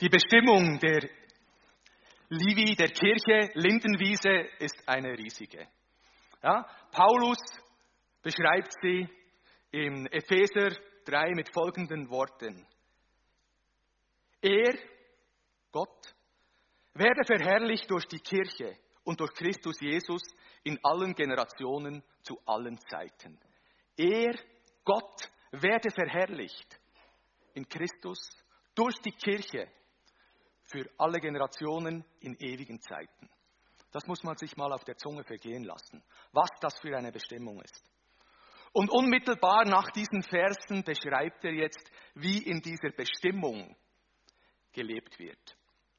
Die Bestimmung der Livi, der Kirche Lindenwiese, ist eine riesige. Ja, Paulus beschreibt sie in Epheser 3 mit folgenden Worten. Er, Gott, werde verherrlicht durch die Kirche und durch Christus Jesus in allen Generationen zu allen Zeiten. Er, Gott, werde verherrlicht in Christus durch die Kirche für alle Generationen in ewigen Zeiten. Das muss man sich mal auf der Zunge vergehen lassen, was das für eine Bestimmung ist. Und unmittelbar nach diesen Versen beschreibt er jetzt, wie in dieser Bestimmung gelebt wird.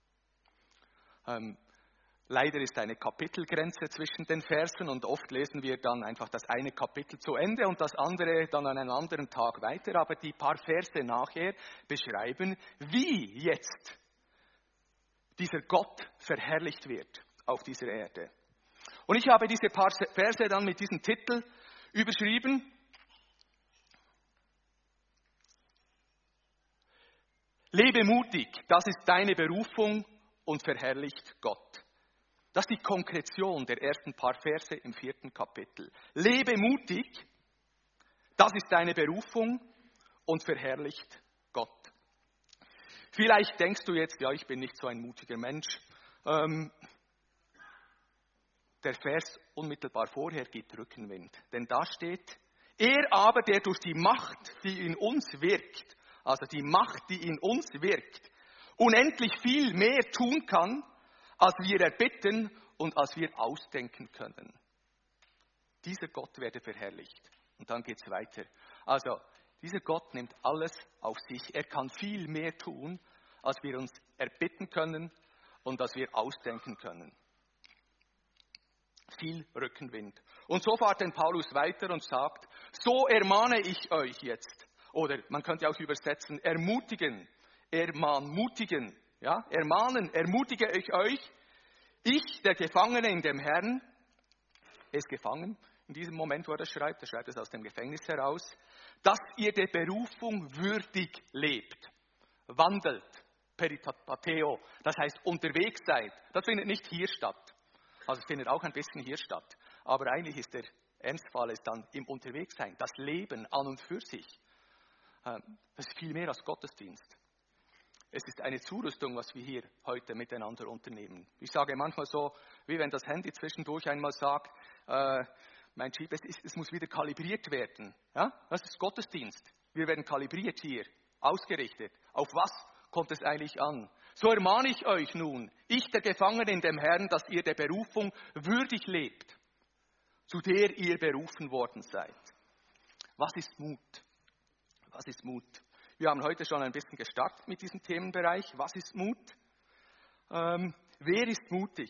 Leider ist eine Kapitelgrenze zwischen den Versen und oft lesen wir dann einfach das eine Kapitel zu Ende und das andere dann an einem anderen Tag weiter. Aber die paar Verse nachher beschreiben, wie jetzt dieser Gott verherrlicht wird auf dieser Erde. Und ich habe diese paar Verse dann mit diesem Titel überschrieben. Lebe mutig, das ist deine Berufung und verherrlicht Gott. Das ist die Konkretion der ersten paar Verse im 4. Kapitel. Lebe mutig, das ist deine Berufung und verherrlicht Gott. Vielleicht denkst du jetzt, ja, ich bin nicht so ein mutiger Mensch. Der Vers unmittelbar vorher gibt Rückenwind. Denn da steht, er aber, der durch die Macht, die in uns wirkt, also die Macht, die in uns wirkt, unendlich viel mehr tun kann, als wir erbitten und als wir ausdenken können. Dieser Gott werde verherrlicht. Und dann geht es weiter. Also, dieser Gott nimmt alles auf sich. Er kann viel mehr tun, als wir uns erbitten können und als wir ausdenken können. Viel Rückenwind. Und so fährt denn Paulus weiter und sagt, so ermahne ich euch jetzt. Oder man könnte auch übersetzen, ermutigen, ermutigen. Ja? Ermahnen, ermutige ich euch. Ich, der Gefangene in dem Herrn, er ist gefangen in diesem Moment, wo er schreibt es aus dem Gefängnis heraus, dass ihr der Berufung würdig lebt, wandelt, peritateo, das heißt unterwegs seid. Das findet nicht hier statt. Also es findet auch ein bisschen hier statt. Aber eigentlich ist der Ernstfall ist dann im Unterwegssein, das Leben an und für sich. Das ist viel mehr als Gottesdienst. Es ist eine Zurüstung, was wir hier heute miteinander unternehmen. Ich sage manchmal so, wie wenn das Handy zwischendurch einmal sagt, mein Chip, es muss wieder kalibriert werden. Ja? Das ist Gottesdienst. Wir werden kalibriert hier, ausgerichtet. Auf was kommt es eigentlich an? So ermahne ich euch nun, ich der Gefangene in dem Herrn, dass ihr der Berufung würdig lebt, zu der ihr berufen worden seid. Was ist Mut? Was ist Mut? Wir haben heute schon ein bisschen gestartet mit diesem Themenbereich. Was ist Mut? Wer ist mutig?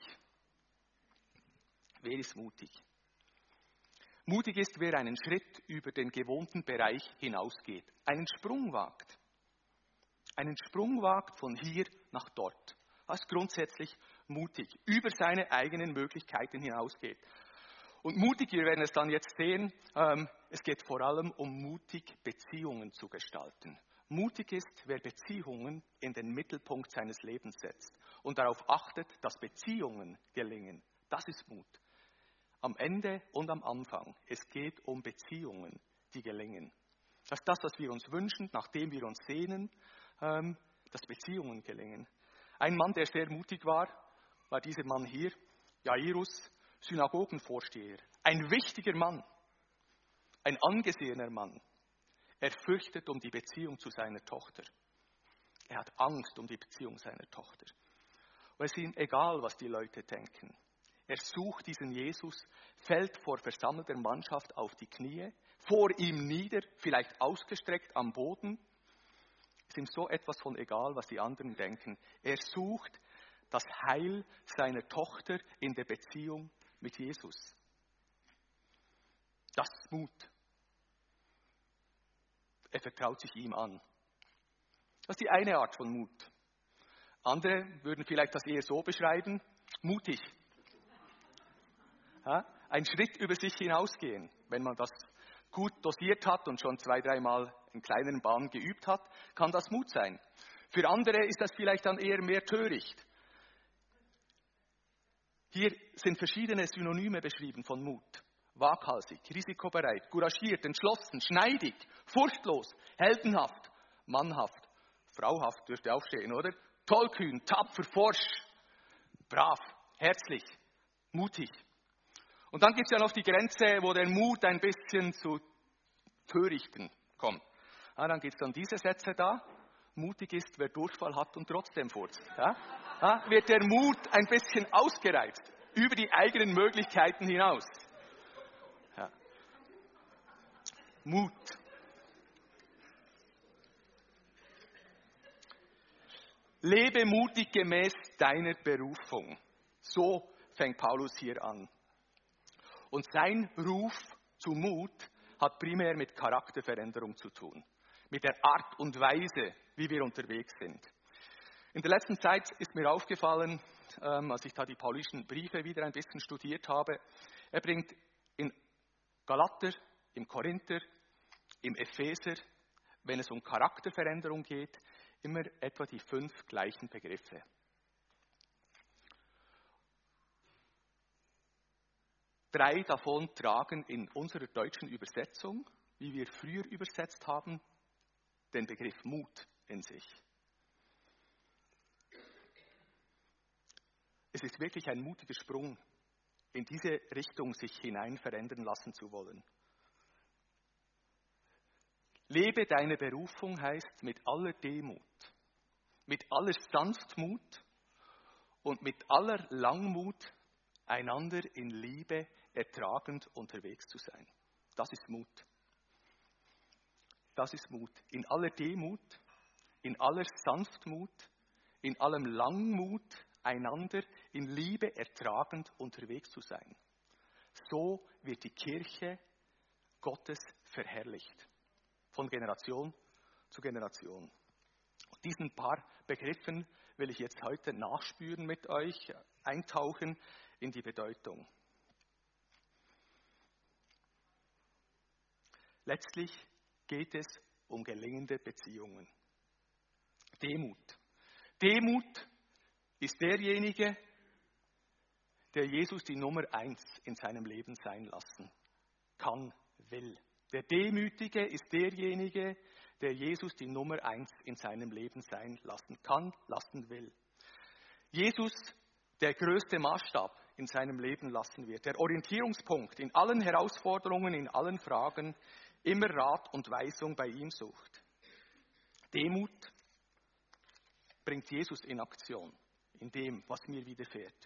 Wer ist mutig? Mutig ist, wer einen Schritt über den gewohnten Bereich hinausgeht, einen Sprung wagt. Einen Sprung wagt von hier nach dort. Das ist grundsätzlich mutig, über seine eigenen Möglichkeiten hinausgeht. Und mutig, wir werden es dann jetzt sehen, es geht vor allem um mutig, Beziehungen zu gestalten. Mutig ist, wer Beziehungen in den Mittelpunkt seines Lebens setzt und darauf achtet, dass Beziehungen gelingen. Das ist Mut. Am Ende und am Anfang. Es geht um Beziehungen, die gelingen. Das ist das, was wir uns wünschen, nachdem wir uns sehnen, dass Beziehungen gelingen. Ein Mann, der sehr mutig war dieser Mann hier, Jairus, Synagogenvorsteher. Ein wichtiger Mann, ein angesehener Mann. Er fürchtet um die Beziehung zu seiner Tochter. Er hat Angst um die Beziehung seiner Tochter. Und es ist ihm egal, was die Leute denken. Er sucht diesen Jesus, fällt vor versammelter Mannschaft auf die Knie, vor ihm nieder, vielleicht ausgestreckt am Boden. Es ist ihm so etwas von egal, was die anderen denken. Er sucht das Heil seiner Tochter in der Beziehung mit Jesus. Das ist Mut. Er vertraut sich ihm an. Das ist die eine Art von Mut. Andere würden vielleicht das eher so beschreiben, mutig. Ja, ein Schritt über sich hinausgehen. Wenn man das gut dosiert hat und schon 2-3 Mal in kleineren Bahnen geübt hat, kann das Mut sein. Für andere ist das vielleicht dann eher mehr töricht. Hier sind verschiedene Synonyme beschrieben von Mut. Waghalsig, risikobereit, couragiert, entschlossen, schneidig, furchtlos, heldenhaft, mannhaft, frauhaft dürfte auch stehen, oder? Tollkühn, tapfer, forsch, brav, herzlich, mutig. Und dann gibt es ja noch die Grenze, wo der Mut ein bisschen zu Törichten kommt. Dann gibt es dann diese Sätze da. Mutig ist, wer Durchfall hat und trotzdem furzt. Wird der Mut ein bisschen ausgereizt, über die eigenen Möglichkeiten hinaus. Ja. Mut. Lebe mutig gemäß deiner Berufung. So fängt Paulus hier an. Und sein Ruf zum Mut hat primär mit Charakterveränderung zu tun. Mit der Art und Weise, wie wir unterwegs sind. In der letzten Zeit ist mir aufgefallen, als ich da die paulischen Briefe wieder ein bisschen studiert habe, er bringt in Galater, im Korinther, im Epheser, wenn es um Charakterveränderung geht, immer etwa die 5 gleichen Begriffe. Drei davon tragen in unserer deutschen Übersetzung, wie wir früher übersetzt haben, den Begriff Mut in sich. Es ist wirklich ein mutiger Sprung, in diese Richtung sich hinein verändern lassen zu wollen. Lebe deine Berufung heißt mit aller Demut, mit aller Sanftmut und mit aller Langmut einander in Liebe ertragend unterwegs zu sein. Das ist Mut. Das ist Mut. In aller Demut, in aller Sanftmut, in allem Langmut einander in Liebe ertragend unterwegs zu sein. So wird die Kirche Gottes verherrlicht. Von Generation zu Generation. Und diesen paar Begriffen will ich jetzt heute nachspüren mit euch, eintauchen in die Bedeutung. Letztlich geht es um gelingende Beziehungen. Demut. Demut ist derjenige, der Jesus die Nummer 1 in seinem Leben sein lassen kann, will. Der Demütige ist derjenige, der Jesus die Nummer 1 in seinem Leben sein lassen kann, lassen will. Jesus, der größte Maßstab in seinem Leben lassen wird, der Orientierungspunkt in allen Herausforderungen, in allen Fragen, immer Rat und Weisung bei ihm sucht. Demut bringt Jesus in Aktion, in dem, was mir widerfährt.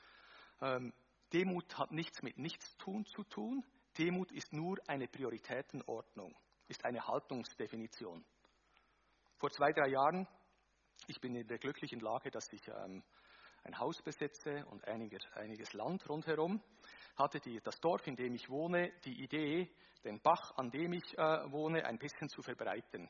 Demut hat nichts mit Nichtstun zu tun. Demut ist nur eine Prioritätenordnung, ist eine Haltungsdefinition. Vor 2-3 Jahren, ich bin in der glücklichen Lage, dass ich ein Haus besitze und einiges Land rundherum, hatte das Dorf, in dem ich wohne, die Idee, den Bach, an dem ich wohne, ein bisschen zu verbreiten.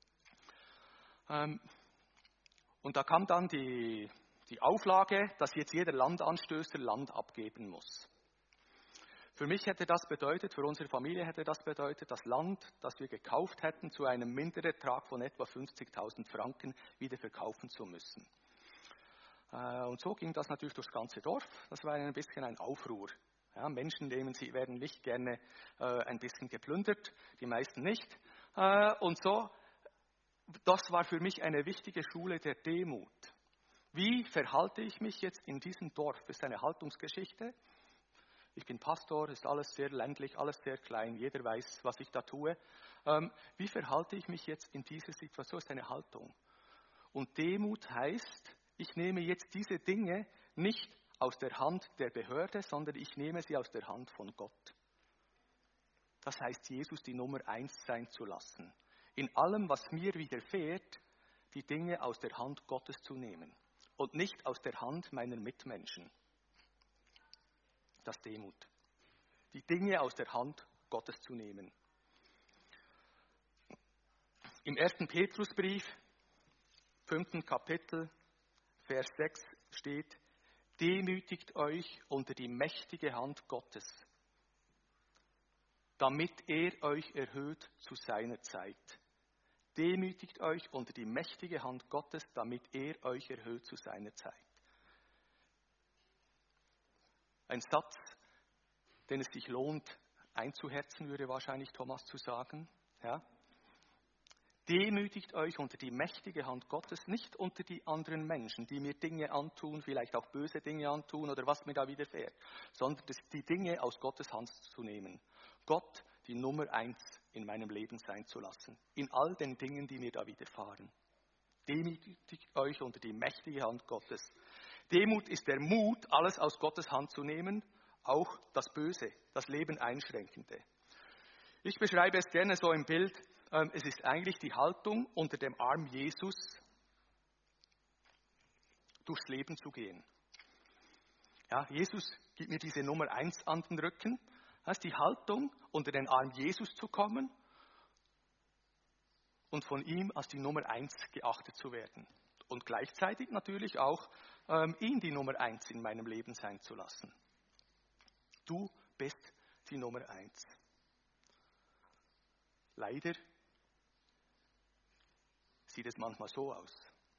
Und da kam dann die Auflage, dass jetzt jeder Landanstößer Land abgeben muss. Für mich hätte das bedeutet, für unsere Familie hätte das bedeutet, das Land, das wir gekauft hätten, zu einem Minderertrag von etwa 50.000 Franken wieder verkaufen zu müssen. Und so ging das natürlich durchs ganze Dorf. Das war ein bisschen ein Aufruhr. Ja, Menschen werden nicht gerne ein bisschen geplündert, die meisten nicht. Und so, das war für mich eine wichtige Schule der Demut. Wie verhalte ich mich jetzt in diesem Dorf? Das ist eine Haltungsgeschichte. Ich bin Pastor, ist alles sehr ländlich, alles sehr klein, jeder weiß, was ich da tue. Wie verhalte ich mich jetzt in dieser Situation? Das ist eine Haltung. Und Demut heißt, ich nehme jetzt diese Dinge nicht aus der Hand der Behörde, sondern ich nehme sie aus der Hand von Gott. Das heißt, Jesus die Nummer 1 sein zu lassen. In allem, was mir widerfährt, die Dinge aus der Hand Gottes zu nehmen und nicht aus der Hand meiner Mitmenschen. Das Demut. Die Dinge aus der Hand Gottes zu nehmen. Im 1. Petrusbrief, 5. Kapitel, Vers 6 steht: Demütigt euch unter die mächtige Hand Gottes, damit er euch erhöht zu seiner Zeit. Demütigt euch unter die mächtige Hand Gottes, damit er euch erhöht zu seiner Zeit. Ein Satz, den es sich lohnt, einzuherzen, würde wahrscheinlich Thomas zu sagen. Ja? Demütigt euch unter die mächtige Hand Gottes, nicht unter die anderen Menschen, die mir Dinge antun, vielleicht auch böse Dinge antun oder was mir da widerfährt, sondern die Dinge aus Gottes Hand zu nehmen. Gott die Nummer 1 in meinem Leben sein zu lassen, in all den Dingen, die mir da widerfahren. Demütigt euch unter die mächtige Hand Gottes. Demut ist der Mut, alles aus Gottes Hand zu nehmen, auch das Böse, das Leben Einschränkende. Ich beschreibe es gerne so im Bild, es ist eigentlich die Haltung, unter dem Arm Jesus durchs Leben zu gehen. Ja, Jesus gibt mir diese Nummer 1 an den Rücken. Das ist die Haltung, unter den Arm Jesus zu kommen und von ihm als die Nummer 1 geachtet zu werden. Und gleichzeitig natürlich auch ihn die Nummer 1 in meinem Leben sein zu lassen. Du bist die Nummer 1. Leider sieht es manchmal so aus.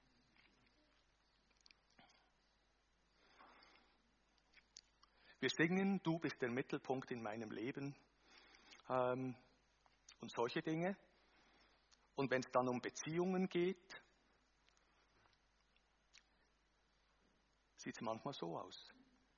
Wir singen, du bist der Mittelpunkt in meinem Leben und solche Dinge. Und wenn es dann um Beziehungen geht, sieht es manchmal so aus.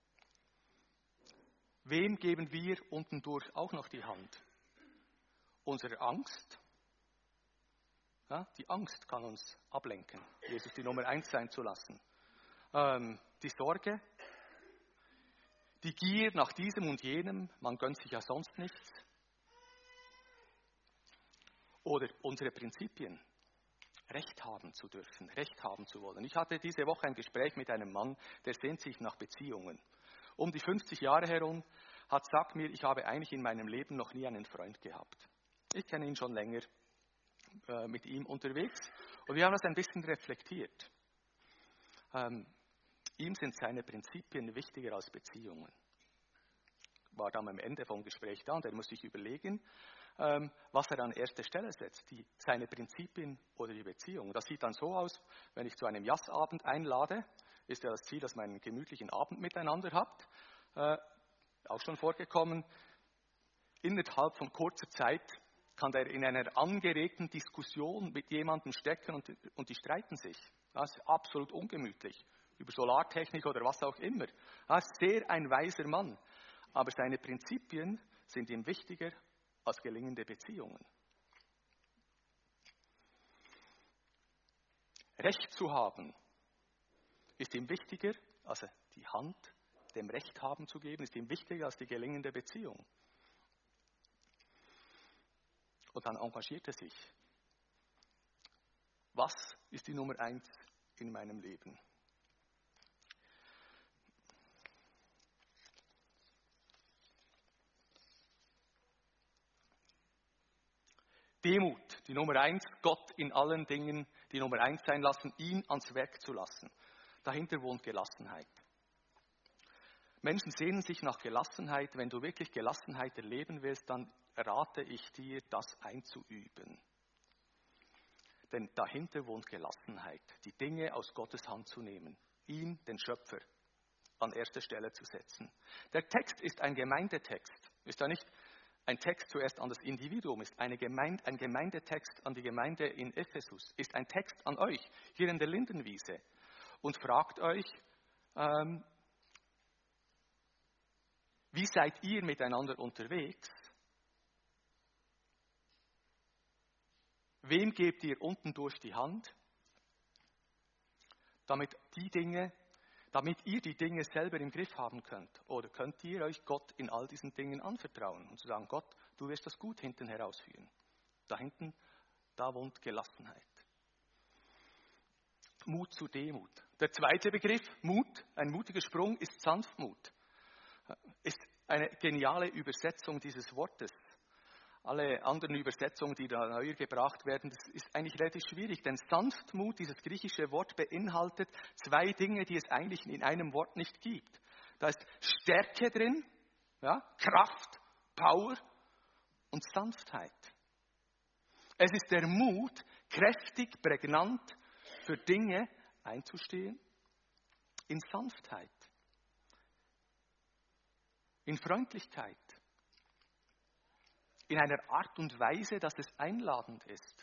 Wem geben wir unten durch auch noch die Hand? Unsere Angst. Ja, die Angst kann uns ablenken, Jesus die Nummer 1 sein zu lassen. Die Sorge, die Gier nach diesem und jenem, man gönnt sich ja sonst nichts. Oder unsere Prinzipien, Recht haben zu dürfen, Recht haben zu wollen. Ich hatte diese Woche ein Gespräch mit einem Mann, der sehnt sich nach Beziehungen. Um die 50 Jahre herum sagt mir, ich habe eigentlich in meinem Leben noch nie einen Freund gehabt. Ich kenne ihn schon länger, mit ihm unterwegs und wir haben das ein bisschen reflektiert. Ihm sind seine Prinzipien wichtiger als Beziehungen. War dann am Ende vom Gespräch da und er muss sich überlegen, was er an erster Stelle setzt, seine Prinzipien oder die Beziehung. Das sieht dann so aus, wenn ich zu einem Jazzabend einlade, ist ja das Ziel, dass man einen gemütlichen Abend miteinander habt. Auch schon vorgekommen. Innerhalb von kurzer Zeit kann er in einer angeregten Diskussion mit jemandem stecken und die streiten sich. Das ist absolut ungemütlich. Über Solartechnik oder was auch immer. Das ist sehr ein weiser Mann. Aber seine Prinzipien sind ihm wichtiger als gelingende Beziehungen. Recht zu haben ist ihm wichtiger, also die Hand dem Recht haben zu geben, ist ihm wichtiger als die gelingende Beziehung. Und dann engagiert er sich. Was ist die Nummer 1 in meinem Leben? Demut, die Nummer 1, Gott in allen Dingen die Nummer 1 sein lassen, ihn ans Werk zu lassen. Dahinter wohnt Gelassenheit. Menschen sehnen sich nach Gelassenheit. Wenn du wirklich Gelassenheit erleben willst, dann rate ich dir, das einzuüben. Denn dahinter wohnt Gelassenheit, die Dinge aus Gottes Hand zu nehmen, ihn, den Schöpfer, an erste Stelle zu setzen. Der Text ist ein Gemeindetext, ist ja nicht ein Text zuerst an das Individuum, ist ein Gemeindetext an die Gemeinde in Ephesus, ist ein Text an euch, hier in der Lindenwiese. Und fragt euch, wie seid ihr miteinander unterwegs? Wem gebt ihr unten durch die Hand? Damit ihr die Dinge selber im Griff haben könnt. Oder könnt ihr euch Gott in all diesen Dingen anvertrauen und zu sagen, Gott, du wirst das gut hinten herausführen. Da hinten, da wohnt Gelassenheit. Mut zur Demut. Der zweite Begriff, Mut, ein mutiger Sprung, ist Sanftmut. Ist eine geniale Übersetzung dieses Wortes. Alle anderen Übersetzungen, die da neu gebracht werden, das ist eigentlich relativ schwierig, denn Sanftmut, dieses griechische Wort, beinhaltet zwei Dinge, die es eigentlich in einem Wort nicht gibt. Da ist Stärke drin, ja, Kraft, Power und Sanftheit. Es ist der Mut, kräftig, prägnant für Dinge einzustehen, in Sanftheit, in Freundlichkeit, in einer Art und Weise, dass es einladend ist.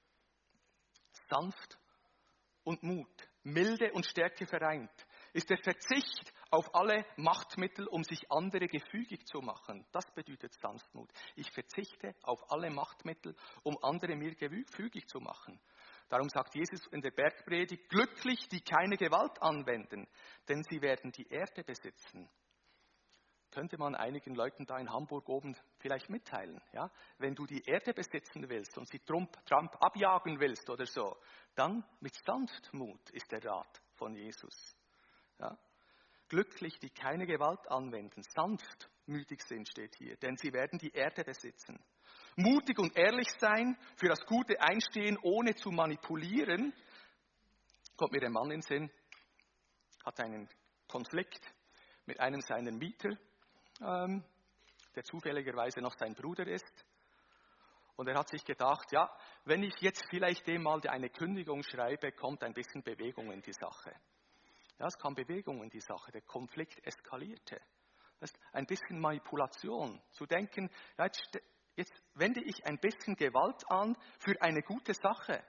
Sanft und Mut, Milde und Stärke vereint, ist der Verzicht auf alle Machtmittel, um sich andere gefügig zu machen. Das bedeutet Sanftmut. Ich verzichte auf alle Machtmittel, um andere mir gefügig zu machen. Darum sagt Jesus in der Bergpredigt, glücklich, die keine Gewalt anwenden, denn sie werden die Erde besitzen. Könnte man einigen Leuten da in Hamburg oben vielleicht mitteilen. Ja? Wenn du die Erde besitzen willst und sie Trump abjagen willst oder so, dann mit Sanftmut ist der Rat von Jesus. Ja? Glücklich, die keine Gewalt anwenden, sanftmütig sind, steht hier, denn sie werden die Erde besitzen. Mutig und ehrlich sein, für das Gute einstehen, ohne zu manipulieren. Kommt mir ein Mann in den Sinn, hat einen Konflikt mit einem seiner Mieter, der zufälligerweise noch sein Bruder ist. Und er hat sich gedacht, ja, wenn ich jetzt vielleicht dem mal eine Kündigung schreibe, kommt ein bisschen Bewegung in die Sache. Ja, es kam Bewegung in die Sache, der Konflikt eskalierte. Das ist ein bisschen Manipulation, zu denken, ja, jetzt wende ich ein bisschen Gewalt an für eine gute Sache.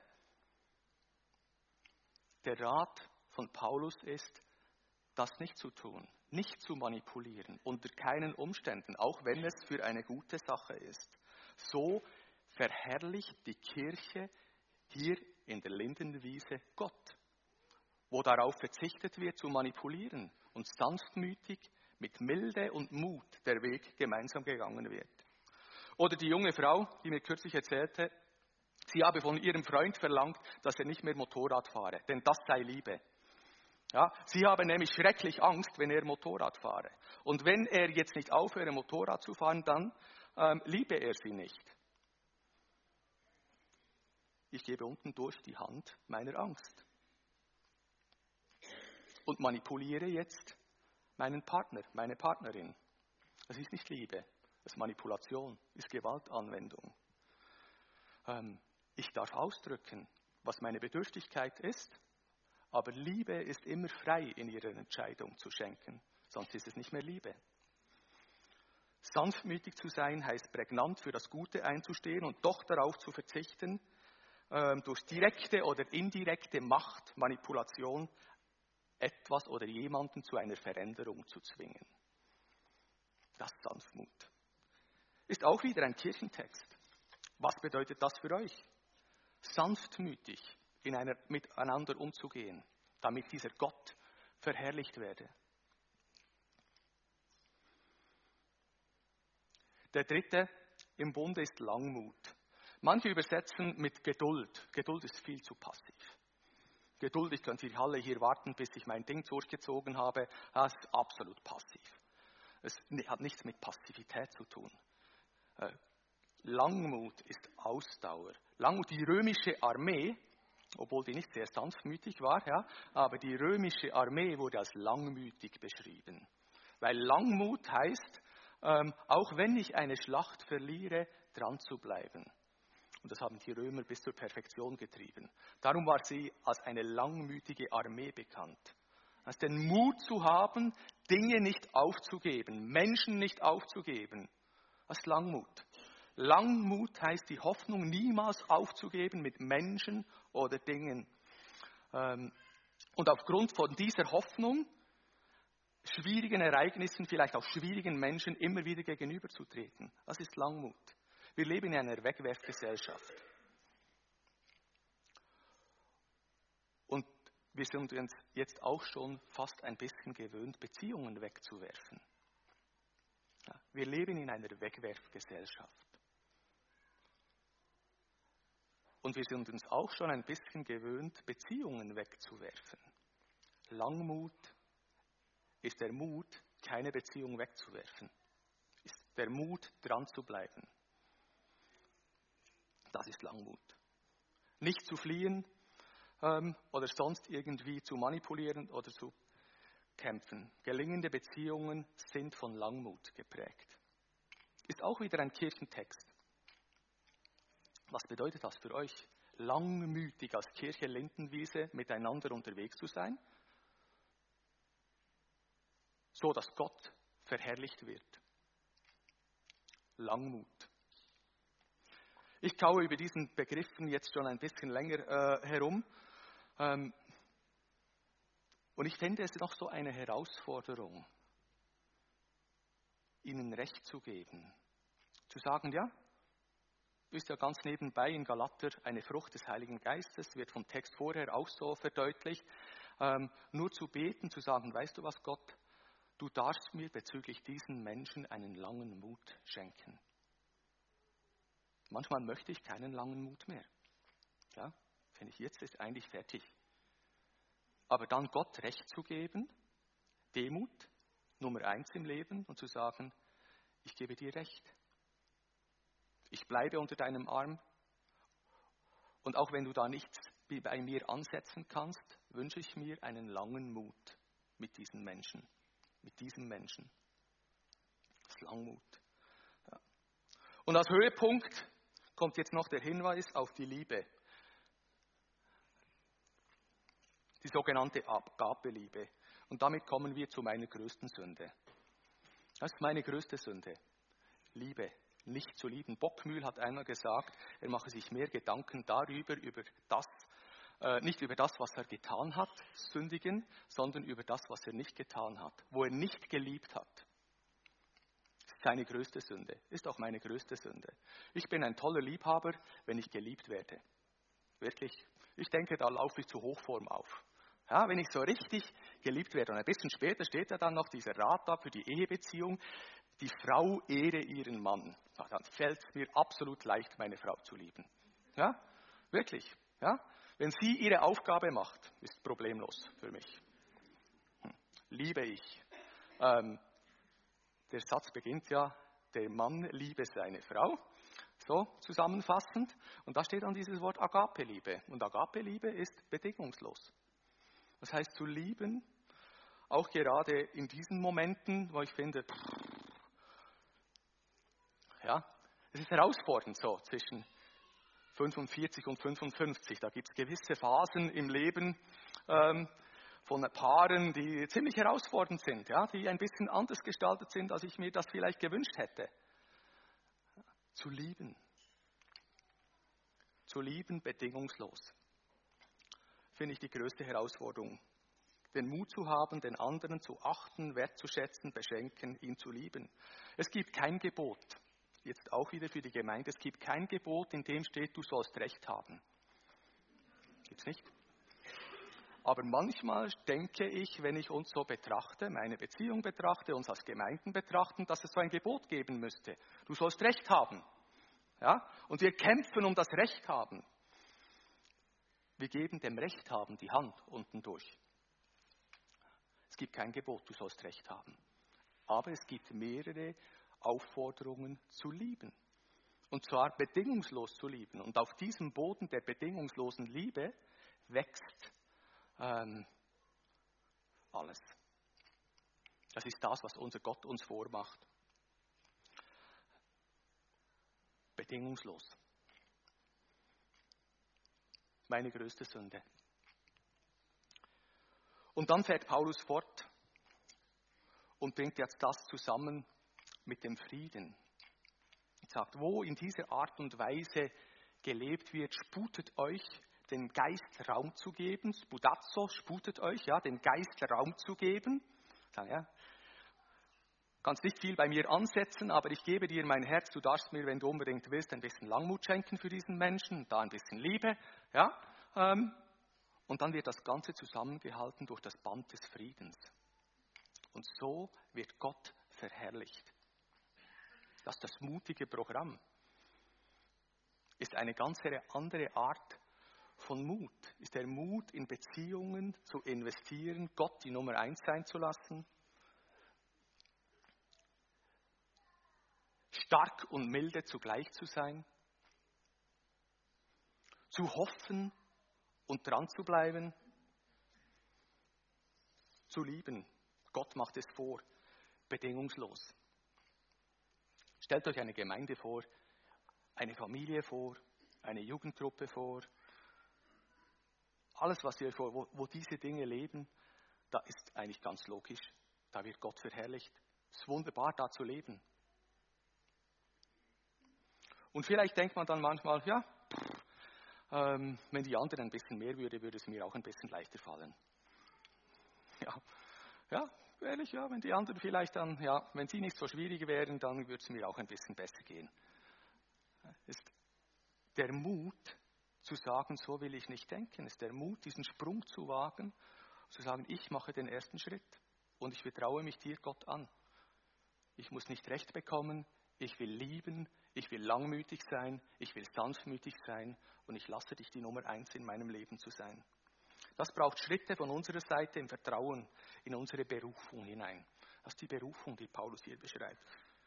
Der Rat von Paulus ist, das nicht zu tun, nicht zu manipulieren, unter keinen Umständen, auch wenn es für eine gute Sache ist. So verherrlicht die Kirche hier in der Lindenwiese Gott, wo darauf verzichtet wird zu manipulieren und sanftmütig mit Milde und Mut der Weg gemeinsam gegangen wird. Oder die junge Frau, die mir kürzlich erzählte, sie habe von ihrem Freund verlangt, dass er nicht mehr Motorrad fahre, denn das sei Liebe. Ja, sie habe nämlich schrecklich Angst, wenn er Motorrad fahre. Und wenn er jetzt nicht aufhöre, Motorrad zu fahren, dann liebe er sie nicht. Ich gebe unten durch die Hand meiner Angst. Und manipuliere jetzt meinen Partner, meine Partnerin. Das ist nicht Liebe, das ist Manipulation, das ist Gewaltanwendung. Ich darf ausdrücken, was meine Bedürftigkeit ist, aber Liebe ist immer frei in ihrer Entscheidung zu schenken, sonst ist es nicht mehr Liebe. Sanftmütig zu sein heißt prägnant für das Gute einzustehen und doch darauf zu verzichten, durch direkte oder indirekte Macht, Manipulation, etwas oder jemanden zu einer Veränderung zu zwingen. Das ist Sanftmut. Ist auch wieder ein Kirchentext. Was bedeutet das für euch? Sanftmütig miteinander umzugehen, damit dieser Gott verherrlicht werde. Der dritte im Bunde ist Langmut. Manche übersetzen mit Geduld. Geduld ist viel zu passiv. Geduld, ich könnte alle hier warten, bis ich mein Ding durchgezogen habe. Das ist absolut passiv. Es hat nichts mit Passivität zu tun. Langmut ist Ausdauer. Langmut, die römische Armee, obwohl die nicht sehr sanftmütig war, ja, aber die römische Armee wurde als langmütig beschrieben. Weil Langmut heißt, auch wenn ich eine Schlacht verliere, dran zu bleiben. Und das haben die Römer bis zur Perfektion getrieben. Darum war sie als eine langmütige Armee bekannt. Also den Mut zu haben, Dinge nicht aufzugeben, Menschen nicht aufzugeben. Das ist Langmut. Langmut heißt die Hoffnung niemals aufzugeben mit Menschen oder Dingen. Und aufgrund von dieser Hoffnung, schwierigen Ereignissen, vielleicht auch schwierigen Menschen immer wieder gegenüberzutreten. Das ist Langmut. Wir leben in einer Wegwerfgesellschaft. Und wir sind uns jetzt auch schon fast ein bisschen gewöhnt, Beziehungen wegzuwerfen. Ja, wir leben in einer Wegwerfgesellschaft. Und wir sind uns auch schon ein bisschen gewöhnt, Beziehungen wegzuwerfen. Langmut ist der Mut, keine Beziehung wegzuwerfen. Ist der Mut, dran zu bleiben. Das ist Langmut. Nicht zu fliehen oder sonst irgendwie zu manipulieren oder zu kämpfen. Gelingende Beziehungen sind von Langmut geprägt. Ist auch wieder ein Kirchentext. Was bedeutet das für euch? langmütig als Kirche Lindenwiese miteinander unterwegs zu sein, so dass Gott verherrlicht wird. Langmut. Ich kaue über diesen Begriffen jetzt schon ein bisschen länger herum. Und ich fände es noch so eine Herausforderung, ihnen Recht zu geben. Zu sagen, ja, ist ja ganz nebenbei in Galater eine Frucht des Heiligen Geistes, wird vom Text vorher auch so verdeutlicht. Nur zu beten, zu sagen, weißt du was, Gott, du darfst mir bezüglich diesen Menschen einen langen Mut schenken. Manchmal möchte ich keinen langen Mut mehr. Ja, finde ich, jetzt ist eigentlich fertig. Aber dann Gott Recht zu geben, Demut, Nummer 1 im Leben, und zu sagen, ich gebe dir Recht. Ich bleibe unter deinem Arm. Und auch wenn du da nichts bei mir ansetzen kannst, wünsche ich mir einen langen Mut mit diesen Menschen. Mit diesem Menschen. Das ist Langmut. Ja. Und als Höhepunkt kommt jetzt noch der Hinweis auf die Liebe. Die sogenannte Agape-Liebe. Und damit kommen wir zu meiner größten Sünde. Das ist meine größte Sünde. Liebe. Nicht zu lieben. Bockmühl hat einmal gesagt, er mache sich mehr Gedanken darüber, nicht über das, was er getan hat, sündigen, sondern über das, was er nicht getan hat, wo er nicht geliebt hat. Das ist seine größte Sünde, ist auch meine größte Sünde. Ich bin ein toller Liebhaber, wenn ich geliebt werde. Wirklich. Ich denke, da laufe ich zu Hochform auf. Ja, wenn ich so richtig geliebt werde. Und ein bisschen später steht ja dann noch dieser Rat da für die Ehebeziehung. Die Frau ehre ihren Mann. Dann fällt es mir absolut leicht, meine Frau zu lieben. Ja, wirklich. Ja? Wenn sie ihre Aufgabe macht, ist problemlos für mich. Liebe ich. Der Satz beginnt ja, der Mann liebe seine Frau. So zusammenfassend. Und da steht dann dieses Wort Agape-Liebe. Und Agape-Liebe ist bedingungslos. Das heißt, zu lieben, auch gerade in diesen Momenten, wo ich finde, ja, es ist herausfordernd so zwischen 45 und 55. Da gibt es gewisse Phasen im Leben von Paaren, die ziemlich herausfordernd sind, ja, die ein bisschen anders gestaltet sind, als ich mir das vielleicht gewünscht hätte. Zu lieben bedingungslos, finde ich die größte Herausforderung. Den Mut zu haben, den anderen zu achten, wertzuschätzen, beschenken, ihn zu lieben. Es gibt kein Gebot. Jetzt auch wieder für die Gemeinde, es gibt kein Gebot, in dem steht, du sollst Recht haben. Gibt's nicht. Aber manchmal denke ich, wenn ich uns so betrachte, meine Beziehung betrachte, uns als Gemeinden betrachten, dass es so ein Gebot geben müsste. Du sollst Recht haben. Ja? Und wir kämpfen um das Recht haben. Wir geben dem Recht haben die Hand unten durch. Es gibt kein Gebot, du sollst Recht haben. Aber es gibt mehrere Aufforderungen zu lieben. Und zwar bedingungslos zu lieben. Und auf diesem Boden der bedingungslosen Liebe wächst alles. Das ist das, was unser Gott uns vormacht. Bedingungslos. Meine größte Sünde. Und dann fährt Paulus fort und bringt jetzt das zusammen mit dem Frieden. Er sagt, wo in dieser Art und Weise gelebt wird, sputet euch, dem Geist Raum zu geben. Spudazzo, sputet euch, ja, dem Geist Raum zu geben. Sagen, ja, kannst nicht viel bei mir ansetzen, aber ich gebe dir mein Herz. Du darfst mir, wenn du unbedingt willst, ein bisschen Langmut schenken für diesen Menschen, da ein bisschen Liebe, ja. Und dann wird das Ganze zusammengehalten durch das Band des Friedens. Und so wird Gott verherrlicht. Das ist das mutige Programm. Ist eine ganz andere Art von Mut. Ist der Mut, in Beziehungen zu investieren, Gott die Nummer 1 sein zu lassen. Stark und milde zugleich zu sein. Zu hoffen und dran zu bleiben. Zu lieben. Gott macht es vor. Bedingungslos. Stellt euch eine Gemeinde vor, eine Familie vor, eine Jugendgruppe vor. Alles, was wir wo diese Dinge leben, da ist eigentlich ganz logisch. Da wird Gott verherrlicht. Es ist wunderbar, da zu leben. Und vielleicht denkt man dann manchmal, ja, wenn die anderen ein bisschen mehr würde es mir auch ein bisschen leichter fallen. Ja, ehrlich, ja, wenn die anderen vielleicht dann, ja, wenn sie nicht so schwierig wären, dann würde es mir auch ein bisschen besser gehen. Ist der Mut zu sagen, so will ich nicht denken, ist der Mut, diesen Sprung zu wagen, zu sagen, ich mache den ersten Schritt und ich vertraue mich dir, Gott, an. Ich muss nicht Recht bekommen, ich will lieben, ich will langmütig sein, ich will sanftmütig sein und ich lasse dich die Nummer 1 in meinem Leben zu sein. Das braucht Schritte von unserer Seite im Vertrauen in unsere Berufung hinein. Das ist die Berufung, die Paulus hier beschreibt.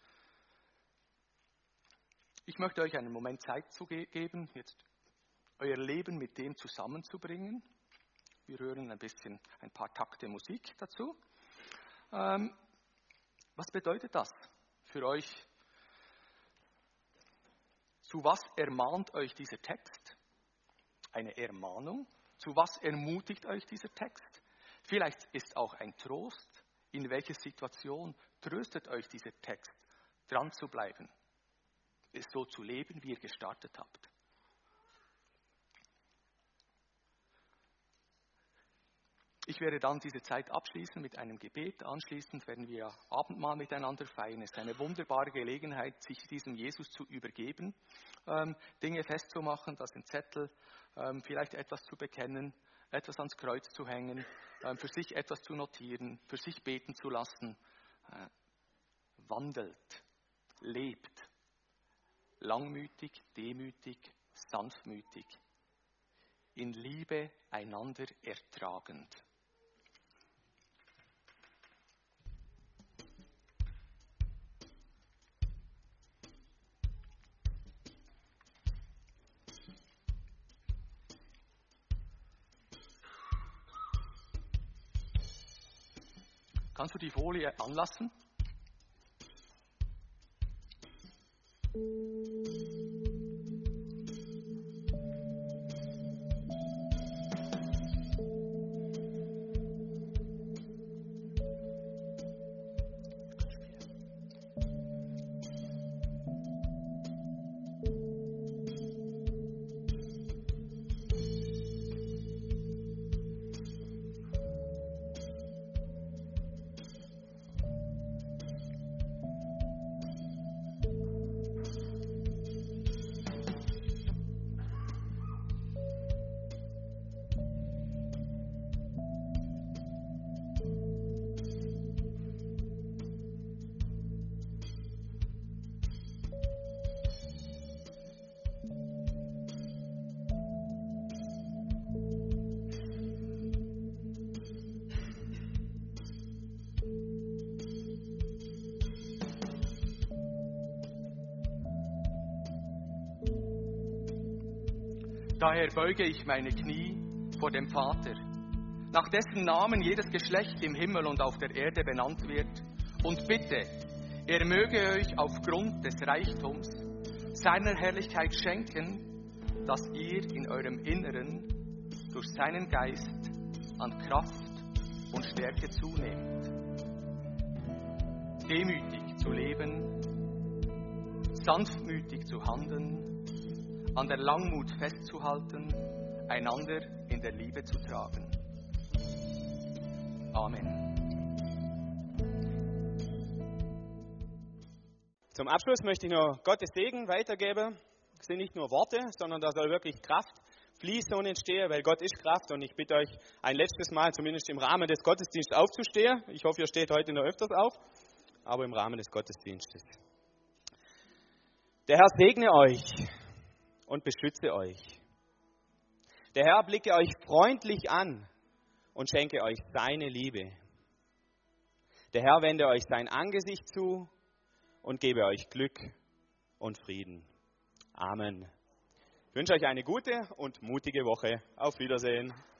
Ich möchte euch einen Moment Zeit geben, jetzt euer Leben mit dem zusammenzubringen. Wir hören ein paar Takte Musik dazu. Was bedeutet das für euch? Zu was ermahnt euch dieser Text? Eine Ermahnung. Zu was ermutigt euch dieser Text? Vielleicht ist auch ein Trost. In welcher Situation tröstet euch dieser Text, dran zu bleiben, es so zu leben, wie ihr gestartet habt? Ich werde dann diese Zeit abschließen mit einem Gebet. Anschließend werden wir Abendmahl miteinander feiern. Es ist eine wunderbare Gelegenheit, sich diesem Jesus zu übergeben, Dinge festzumachen, das sind Zettel, vielleicht etwas zu bekennen, etwas ans Kreuz zu hängen, für sich etwas zu notieren, für sich beten zu lassen. Wandelt, lebt, langmütig, demütig, sanftmütig, in Liebe einander ertragend. Kannst du die Folie anlassen? Daher beuge ich meine Knie vor dem Vater, nach dessen Namen jedes Geschlecht im Himmel und auf der Erde benannt wird, und bitte, er möge euch aufgrund des Reichtums seiner Herrlichkeit schenken, dass ihr in eurem Inneren durch seinen Geist an Kraft und Stärke zunehmt, demütig zu leben, sanftmütig zu handeln, an der Langmut festzuhalten, einander in der Liebe zu tragen. Amen. Zum Abschluss möchte ich noch Gottes Segen weitergeben. Das sind nicht nur Worte, sondern da soll wirklich Kraft fließen und entstehen, weil Gott ist Kraft. Und ich bitte euch ein letztes Mal, zumindest im Rahmen des Gottesdienstes, aufzustehen. Ich hoffe, ihr steht heute noch öfters auf, aber im Rahmen des Gottesdienstes. Der Herr segne euch und beschütze euch. Der Herr blicke euch freundlich an und schenke euch seine Liebe. Der Herr wende euch sein Angesicht zu und gebe euch Glück und Frieden. Amen. Ich wünsche euch eine gute und mutige Woche. Auf Wiedersehen.